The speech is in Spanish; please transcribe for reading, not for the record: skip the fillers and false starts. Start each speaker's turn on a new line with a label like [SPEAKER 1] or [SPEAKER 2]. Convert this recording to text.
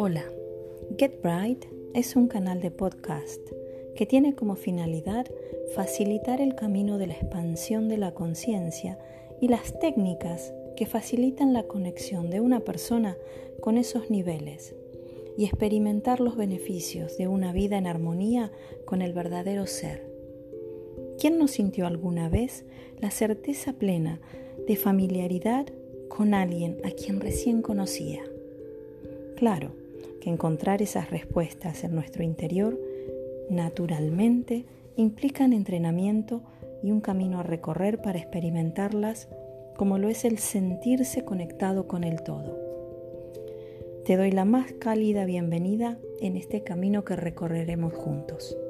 [SPEAKER 1] Hola, Get Bright es un canal de podcast que tiene como finalidad facilitar el camino de la expansión de la conciencia y las técnicas que facilitan la conexión de una persona con esos niveles y experimentar los beneficios de una vida en armonía con el verdadero ser. ¿Quién no sintió alguna vez la certeza plena de familiaridad con alguien a quien recién conocía? Claro que encontrar esas respuestas en nuestro interior naturalmente implican entrenamiento y un camino a recorrer para experimentarlas, como lo es el sentirse conectado con el todo. Te doy la más cálida bienvenida en este camino que recorreremos juntos.